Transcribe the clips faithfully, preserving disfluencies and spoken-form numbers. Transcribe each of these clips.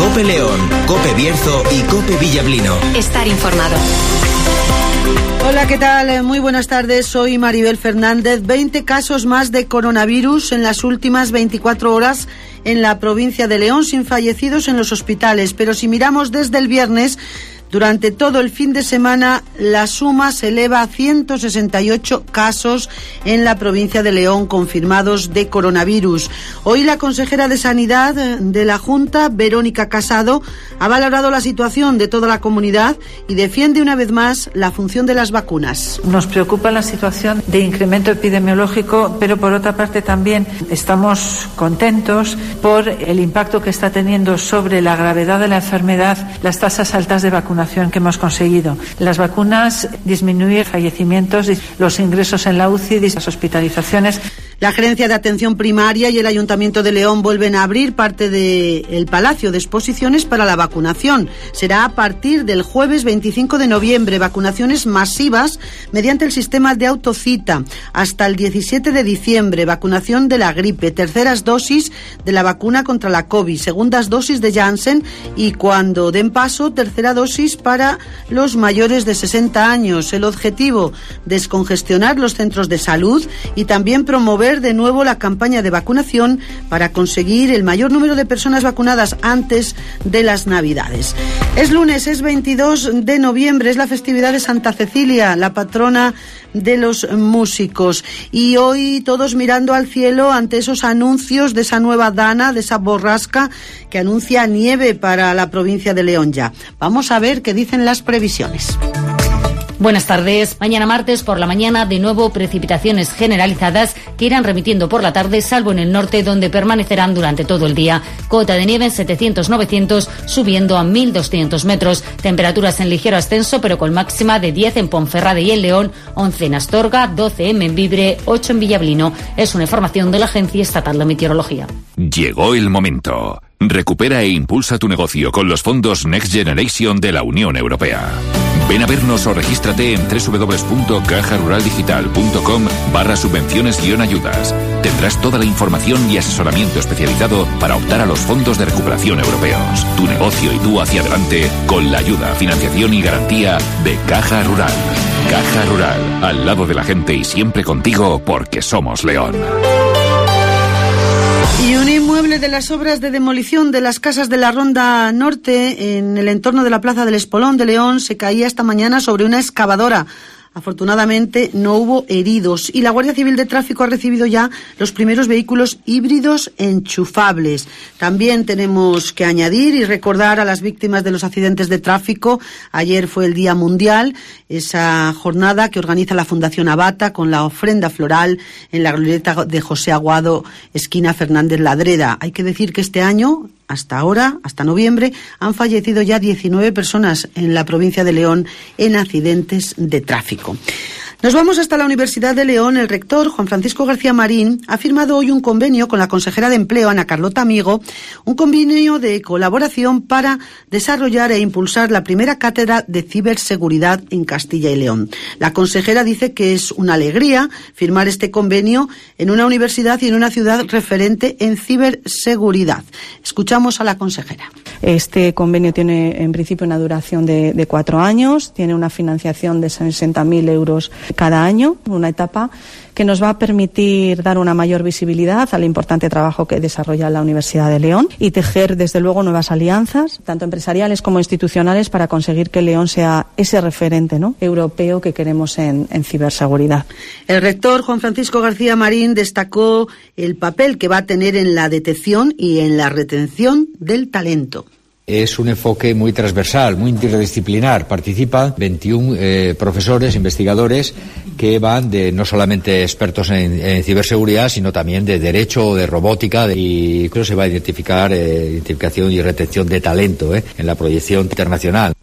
COPE León, COPE Bierzo y COPE Villablino. Estar informado. Hola, ¿qué tal? Muy buenas tardes, soy Maribel Fernández. veinte casos más de coronavirus en las últimas veinticuatro horas en la provincia de León, sin fallecidos en los hospitales. Pero si miramos desde el viernes, durante todo el fin de semana, la suma se eleva a ciento sesenta y ocho casos en la provincia de León confirmados de coronavirus. Hoy la consejera de Sanidad de la Junta, Verónica Casado, ha valorado la situación de toda la comunidad y defiende una vez más la función de las vacunas. Nos preocupa la situación de incremento epidemiológico, pero por otra parte también estamos contentos por el impacto que está teniendo sobre la gravedad de la enfermedad las tasas altas de vacunación que hemos conseguido. Las vacunas disminuyen fallecimientos, los ingresos en la U C I, las hospitalizaciones. La Gerencia de Atención Primaria y el Ayuntamiento de León vuelven a abrir parte del Palacio de Exposiciones para la vacunación. Será a partir del jueves veinticinco de noviembre, vacunaciones masivas mediante el sistema de autocita. Hasta el diecisiete de diciembre, vacunación de la gripe, terceras dosis de la vacuna contra la COVID, segundas dosis de Janssen y, cuando den paso, tercera dosis para los mayores de sesenta años. El objetivo, descongestionar los centros de salud y también promover de nuevo la campaña de vacunación para conseguir el mayor número de personas vacunadas antes de las Navidades. Es lunes, es veintidós de noviembre, es la festividad de Santa Cecilia, la patrona de los músicos. Y hoy todos mirando al cielo ante esos anuncios de esa nueva dana, de esa borrasca que anuncia nieve para la provincia de León ya. Vamos a ver qué dicen las previsiones. Buenas tardes. Mañana martes por la mañana de nuevo precipitaciones generalizadas que irán remitiendo por la tarde, salvo en el norte, donde permanecerán durante todo el día. Cota de nieve en setecientos novecientos, subiendo a mil doscientos metros. Temperaturas en ligero ascenso, pero con máxima de diez en Ponferrada y en León, once en Astorga, doce en Membibre, ocho en Villablino. Es una información de la Agencia Estatal de Meteorología. Llegó el momento. Recupera e impulsa tu negocio con los fondos Next Generation de la Unión Europea. Ven a vernos o regístrate en doble u doble u doble u punto caja rural digital punto com barra subvenciones guión ayudas. Tendrás toda la información y asesoramiento especializado para optar a los fondos de recuperación europeos. Tu negocio y tú hacia adelante con la ayuda, financiación y garantía de Caja Rural. Caja Rural, al lado de la gente y siempre contigo porque somos León. Y un inmueble de las obras de demolición de las casas de la Ronda Norte en el entorno de la Plaza del Espolón de León se caía esta mañana sobre una excavadora. Afortunadamente no hubo heridos y la Guardia Civil de Tráfico ha recibido ya los primeros vehículos híbridos enchufables. También tenemos que añadir y recordar a las víctimas de los accidentes de tráfico. Ayer fue el Día Mundial, esa jornada que organiza la Fundación Abata con la ofrenda floral en la glorieta de José Aguado, esquina Fernández Ladreda. Hay que decir que este año, hasta ahora, hasta noviembre, han fallecido ya diecinueve personas en la provincia de León en accidentes de tráfico. Nos vamos hasta la Universidad de León. El rector, Juan Francisco García Marín, ha firmado hoy un convenio con la consejera de Empleo, Ana Carlota Amigo, un convenio de colaboración para desarrollar e impulsar la primera cátedra de ciberseguridad en Castilla y León. La consejera dice que es una alegría firmar este convenio en una universidad y en una ciudad referente en ciberseguridad. Escuchamos a la consejera. Este convenio tiene en principio una duración de, de cuatro años, tiene una financiación de sesenta mil euros cada año, una etapa que nos va a permitir dar una mayor visibilidad al importante trabajo que desarrolla la Universidad de León y tejer desde luego nuevas alianzas, tanto empresariales como institucionales, para conseguir que León sea ese referente, ¿no?, europeo que queremos en, en ciberseguridad. El rector Juan Francisco García Marín destacó el papel que va a tener en la detección y en la retención del talento. Es un enfoque muy transversal, muy interdisciplinar. Participan veintiún eh, profesores, investigadores, que van de no solamente expertos en, en ciberseguridad, sino también de derecho, de robótica, de, y creo que se va a identificar eh, identificación y retención de talento eh, en la proyección internacional.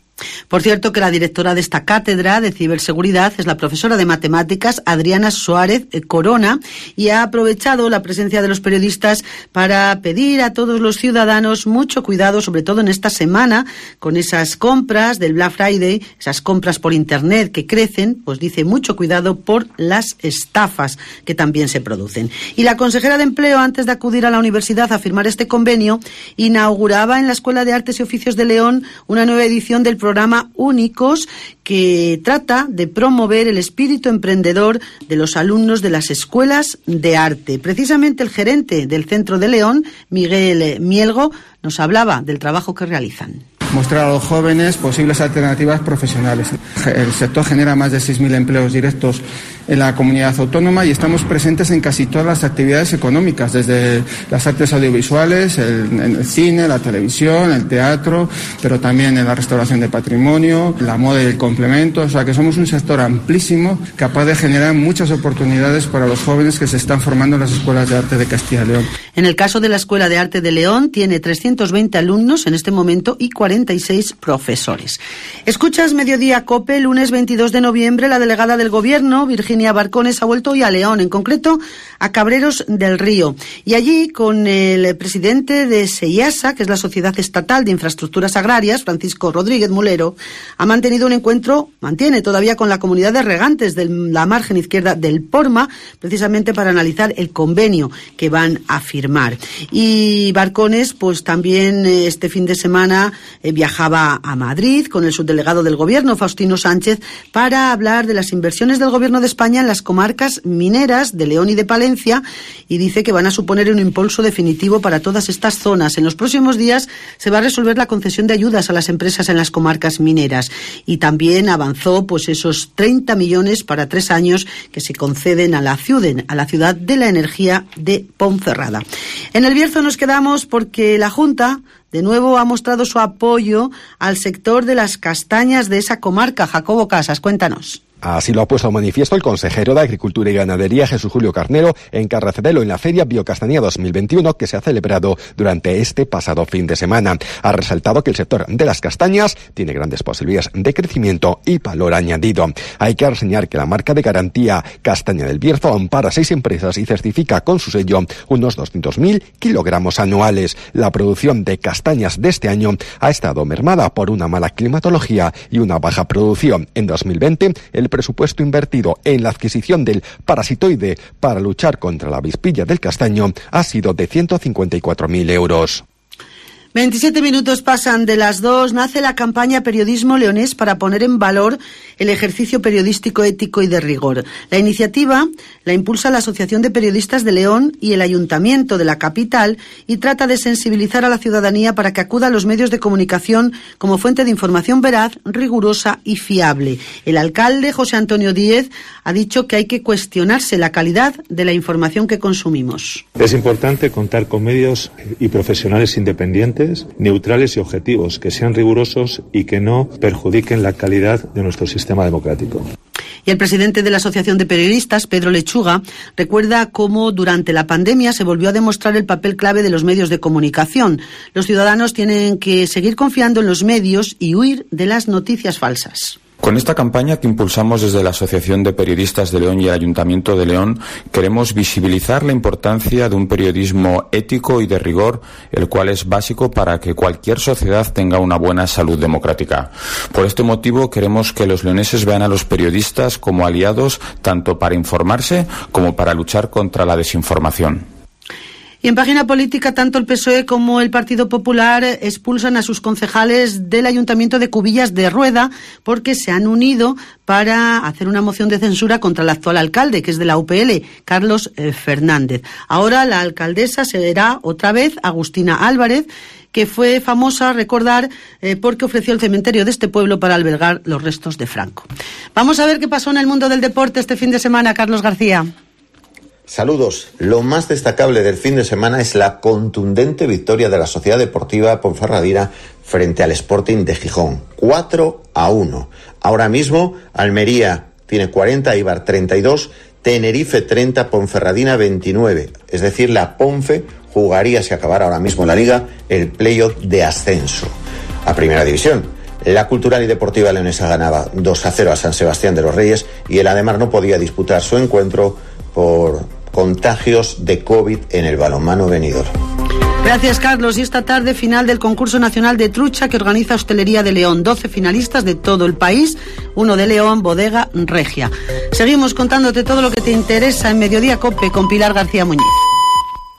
Por cierto, que la directora de esta cátedra de ciberseguridad es la profesora de matemáticas Adriana Suárez Corona, y ha aprovechado la presencia de los periodistas para pedir a todos los ciudadanos mucho cuidado, sobre todo en esta semana, con esas compras del Black Friday, esas compras por internet que crecen, pues dice mucho cuidado por las estafas que también se producen. Y la consejera de Empleo, antes de acudir a la universidad a firmar este convenio, inauguraba en la Escuela de Artes y Oficios de León una nueva edición del programa Únicos, que trata de promover el espíritu emprendedor de los alumnos de las escuelas de arte. Precisamente el gerente del Centro de León, Miguel Mielgo, nos hablaba del trabajo que realizan. Mostrar a los jóvenes posibles alternativas profesionales. El sector genera más de seis mil empleos directos en la comunidad autónoma y estamos presentes en casi todas las actividades económicas, desde las artes audiovisuales, el, el cine, la televisión, el teatro, pero también en la restauración de patrimonio, la moda y el complemento. O sea que somos un sector amplísimo, capaz de generar muchas oportunidades para los jóvenes que se están formando en las escuelas de arte de Castilla y León. En el caso de la Escuela de Arte de León, tiene trescientos veinte alumnos en este momento y cuarenta y seis profesores. Escuchas Mediodía COPE, lunes veintidós de noviembre. La delegada del Gobierno, Virginia Barcones, ha vuelto hoy a León, en concreto a Cabreros del Río. Y allí, con el presidente de SEIASA, que es la Sociedad Estatal de Infraestructuras Agrarias, Francisco Rodríguez Mulero, ha mantenido un encuentro, mantiene todavía con la comunidad de regantes de la margen izquierda del Porma, precisamente para analizar el convenio que van a firmar. Y Barcones, pues también este fin de semana eh, viajaba a Madrid con el subdelegado del Gobierno, Faustino Sánchez, para hablar de las inversiones del Gobierno de España en las comarcas mineras de León y de Palencia, y dice que van a suponer un impulso definitivo para todas estas zonas. En los próximos días se va a resolver la concesión de ayudas a las empresas en las comarcas mineras, y también avanzó pues esos treinta millones para tres años que se conceden a la ciudad, a la ciudad de la energía de Ponferrada. En el Bierzo nos quedamos porque la Junta de nuevo ha mostrado su apoyo al sector de las castañas de esa comarca. Jacobo Casas, cuéntanos. Así lo ha puesto de manifiesto el consejero de Agricultura y Ganadería, Jesús Julio Carnero, en Carracedelo, en la Feria Biocastaña dos mil veintiuno, que se ha celebrado durante este pasado fin de semana. Ha resaltado que el sector de las castañas tiene grandes posibilidades de crecimiento y valor añadido. Hay que reseñar que la marca de garantía Castaña del Bierzo ampara seis empresas y certifica con su sello unos doscientos mil kilogramos anuales. La producción de castañas de este año ha estado mermada por una mala climatología y una baja producción. En dos mil veinte, el presupuesto invertido en la adquisición del parasitoide para luchar contra la avispilla del castaño ha sido de ciento cincuenta y cuatro mil euros. veintisiete minutos pasan de las dos. Nace la campaña Periodismo Leonés para poner en valor el ejercicio periodístico ético y de rigor. La iniciativa la impulsa la Asociación de Periodistas de León y el Ayuntamiento de la capital, y trata de sensibilizar a la ciudadanía para que acuda a los medios de comunicación como fuente de información veraz, rigurosa y fiable. El alcalde, José Antonio Díez, ha dicho que hay que cuestionarse la calidad de la información que consumimos. Es importante contar con medios y profesionales independientes, neutrales y objetivos, que sean rigurosos y que no perjudiquen la calidad de nuestro sistema democrático. Y el presidente de la Asociación de Periodistas, Pedro Lechuga, recuerda cómo durante la pandemia se volvió a demostrar el papel clave de los medios de comunicación. Los ciudadanos tienen que seguir confiando en los medios y huir de las noticias falsas. Con esta campaña que impulsamos desde la Asociación de Periodistas de León y el Ayuntamiento de León, queremos visibilizar la importancia de un periodismo ético y de rigor, el cual es básico para que cualquier sociedad tenga una buena salud democrática. Por este motivo, queremos que los leoneses vean a los periodistas como aliados tanto para informarse como para luchar contra la desinformación. Y en página política, tanto el P S O E como el Partido Popular expulsan a sus concejales del Ayuntamiento de Cubillas de Rueda porque se han unido para hacer una moción de censura contra el actual alcalde, que es de la U P L, Carlos eh, Fernández. Ahora la alcaldesa será otra vez Agustina Álvarez, que fue famosa, recordar, eh, porque ofreció el cementerio de este pueblo para albergar los restos de Franco. Vamos a ver qué pasó en el mundo del deporte este fin de semana, Carlos García. Saludos. Lo más destacable del fin de semana es la contundente victoria de la Sociedad Deportiva Ponferradina frente al Sporting de Gijón. cuatro a uno. Ahora mismo Almería tiene cuarenta, Eibar treinta y dos, Tenerife treinta, Ponferradina veintinueve. Es decir, la Ponfe jugaría, si acabara ahora mismo la Liga, el playoff de ascenso a Primera División. La Cultural y Deportiva leonesa ganaba dos a cero a San Sebastián de los Reyes y el Ademar no podía disputar su encuentro por contagios de COVID en el balonmano Benidorm. Gracias, Carlos. Y esta tarde, final del concurso nacional de trucha que organiza Hostelería de León. doce finalistas de todo el país, uno de León, Bodega Regia. Seguimos contándote todo lo que te interesa en Mediodía Cope con Pilar García Muñiz.